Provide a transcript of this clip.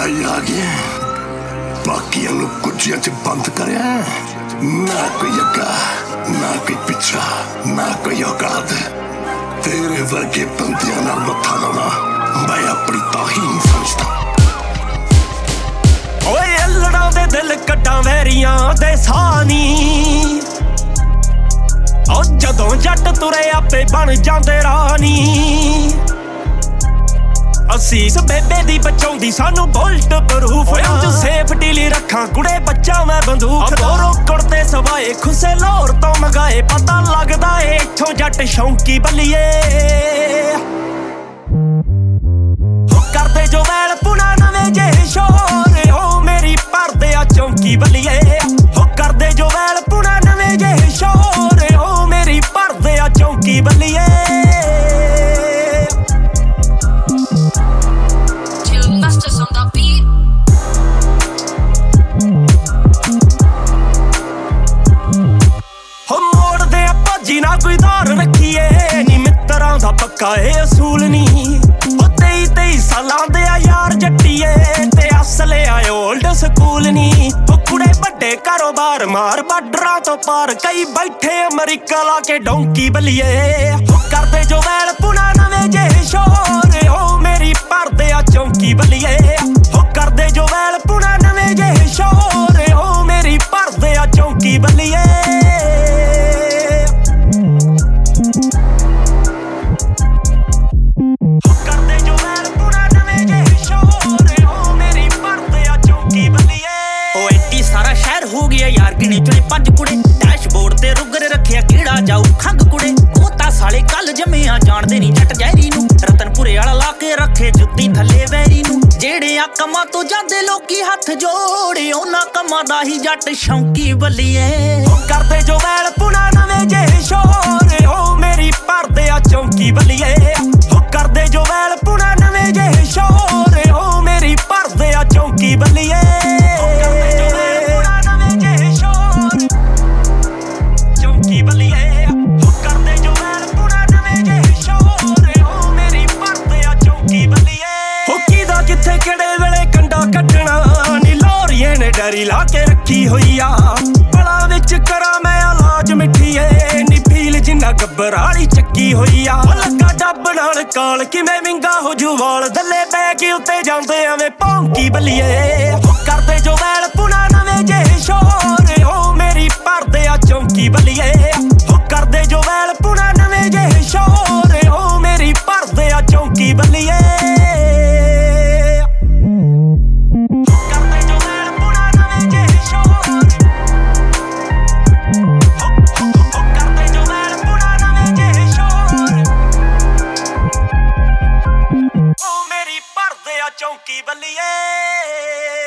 ਲਈ ਆ ਗਏ, ਬਾਕੀਆਂ ਨੂੰ ਕੁੱਜੀਆਂ 'ਚ ਬੰਦ ਕਰਿਆ। ਨਾ ਕੋਈ ਅੱਗਾ, ਨਾ ਕੋਈ ਪਿੱਛਾ, ਨਾ ਕੋਈ ਔਕਾਤ। ਤੇਰੇ ਵਰਗੇ ਬੰਦਿਆਂ ਨਾਲ ਮੱਥਾ ਲਾਉਣਾ ਮੈਂ ਆਪਣੀ ਤਾਹੀਨ ਸਮਝਦਾ। ਓਏ ਅਲੜਾਂ ਦੇ ਦਿਲ ਕੱਢਾਂ ਵੈਰੀਆਂ ਦੇ ਸਾਨੀ, ਓ ਜਦੋਂ ਜੱਟ ਤੁਰੇ ਆਪੇ ਬਣ ਜਾਂਦੇ ਰਾਣੀ। ਅਸੀਸ ਬੇਬੇ ਦੀ ਬਚਾਉਂਦੀ ਸਾਨੂੰ ਬੁਲਟ ਪ੍ਰੂਫ। ਇੰਜ ਸੇਫਟੀ ਲਈ ਰੱਖਾਂ ਕੁੜੇ ਬੱਚਾ ਮੈਂ ਬੰਦੂਕ। ਦੋ ਰੋਕੜ ਤੇ ਸਵਾਏ ਖੁੱਸੇ ਲਾਹੌਰ ਤੋਂ ਮੰਗਾਏ, ਪਤਾ ਲੱਗਦਾ ਏ ਇੱਥੋਂ ਜੱਟ ਸ਼ੌਂਕੀ ਬੱਲੀਏ। ਕਰਦੇ ਜੋ ਵੈਲ ਪੁਣਾ ਨਵੇਂ ਜਿਹੇ ਸ਼ੋਰ, ਓ ਮੇਰੀ ਭਰਦੇ ਆ ਚੌਂਕੀ ਬੱਲੀਏ। ਹੋ ਕਰਦੇ ਜੋ ਵੈਲ ਪੁਣਾ ਨਵੇਂ ਜਿਹੇ ਸ਼ੋਰ, ਓ ਮੇਰੀ ਭਰਦੇ ਆ ਚੌਂਕੀ ਬੱਲੀਏ। ਹੋ ਮੋੜਦੇ ਆ ਭਾਜੀ ਨਾ ਕੋਈ ਧਾਰ ਰੱਖੀਏ, ਨੀ ਮਿੱਤਰਾਂ ਦਾ ਪੱਕਾ ਇਹ ਅਸੂਲ ਨੀ। 23 ਸਾਲਾਂ ਦੇ ਆ ਯਾਰ ਜੱਟੀਏ, ਤੇ ਅਸਲੇ ਆ ਓਲਡ ਸਕੂਲ ਨੀ। ਉਹ ਕੁੜੇ ਵੱਡੇ ਕਾਰੋਬਾਰ ਮਾਰ ਬਾਰਡਰਾਂ ਤੋਂ ਪਾਰ, ਕਈ ਬੈਠੇ ਅਮਰੀਕਾ ਲਾ ਕੇ ਡੌਂਕੀ ਬੱਲੀਏ। ਉਹ ਕਰਦੇ ਜੋ ਵੈਲ ਪੁਣਾ ਨਵੇਂ ਜਿਹੇ ਸ਼ੋਰ, ਓ ਮੇਰੀ ਭਰਦੇ ਆ ਚੌਂਕੀ ਬੱਲੀਏ। ਉਹ ਕਰਦੇ ਜੋ ਵੈਲ ਪੁਣਾ ਨਵੇਂ ਜਿਹੇ ਸ਼ੋਰ, ਓ ਮੇਰੀ ਭਰਦੇ ਆ ਚੌਂਕੀ ਬੱਲੀਏ। ਹੋ ਗਿਆ ਯਾਰ ਗਿਣੇ ਚੁਣੇ 5 ਕੁੜੇ, ਡੈਸ਼ਬੋਰਡ ਤੇ ਰੁੱਗਰ ਰੱਖਿਆ ਕਿਹੜਾ ਜਾਊ ਖੰਗ ਕੁੜੇ। ਉਹ ਤਾਂ ਸਾਲੇ ਕੱਲ ਜੰਮਿਆ ਜਾਣਦੇ ਨੀ ਜੱਟ ਜਹਿਰੀ ਨੂੰ, ਰਤਨਪੁਰੇ ਵਾਲਾ ਲਾ ਕੇ ਰੱਖੇ ਜੁੱਤੀ ਥੱਲੇ ਵੈਰੀ ਨੂੰ। ਜਿਹੜੇ ਆ ਕੰਮਾਂ ਤੋਂ ਜਾਂਦੇ ਲੋਕੀ ਹੱਥ ਜੋੜੇ, ਉਹਨਾਂ ਕੰਮਾਂ ਦਾ ਹੀ ਜੱਟ ਸ਼ੌਂਕੀ ਬੱਲੀਏ। ਕਰਦੇ ਜੋ ਵੈਲ ਪੁਣਾ ਨਵੇਂ ਜਿਹੇ ਸ਼ੋਰ, ਓ ਮੇਰੀ ਭਰਦੇ ਆ ਚੌਂਕੀ ਬੱਲੀਏ। ਕਰਦੇ ਜੋ ਵੈਲ ਪੁਣਾ ਨਵੇਂ ਜਿਹੇ ਸ਼ੋਰ, ਓ ਮੇਰੀ ਭਰਦੇ ਆ ਚੌਂਕੀ ਬੱਲੀਏ। ਕਿੱਥੇ ਕਿਹੜੇ ਵੇਲੇ ਕੰਡਾ ਕੱਢਣਾ ਨੀ, ਲੋਰੀਏ ਨੇ ਡੈਰੀ ਲਾ ਕੇ ਰੱਖੀ ਹੋਈ ਆ। ਬਲਾ ਵਿੱਚ ਕਰਾਂ ਮੈਂ ਇਲਾਜ ਮਿੱਠੀਏ, ਨੀ ਫੀਲ ਜਿੰਨਾ ਗੱਬਰ ਵਾਲੀ ਚੱਕੀ ਹੋਈ ਆ। ਲੱਗਾ ਡੱਬ ਨਾਲ ਕਾਲ ਕਿਵੇਂ ਵਿੰਗਾ ਹੋ ਜੂ ਵਾਲ, ਦੱਲੇ ਪੈ ਕੇ ਉੱਤੇ ਜਾਂਦੇ ਐਵੇਂ ਭੌਂਕੀ ਬੱਲੀਏ। ਕਰਦੇ ਜੋ ਵੈਲ ਪੁਣਾ ਨਵੇਂ ਜਿਹੇ ਸ਼ੋਰ, ਓ ਮੇਰੀ ਭਰਦੇ ਆ ਚੌਂਕੀ ਬੱਲੀਏ। ਕਰਦੇ ਜੋ ਵੈਲ ਪੁਣਾ ਨਵੇਂ ਜਿਹੇ ਸ਼ੋਰ, ਓ ਮੇਰੀ ਭਰਦੇ ਆ ਚੌਂਕੀ ਬੱਲੀਏ। ਚੌਂਕੀ ਬੱਲੀਏ।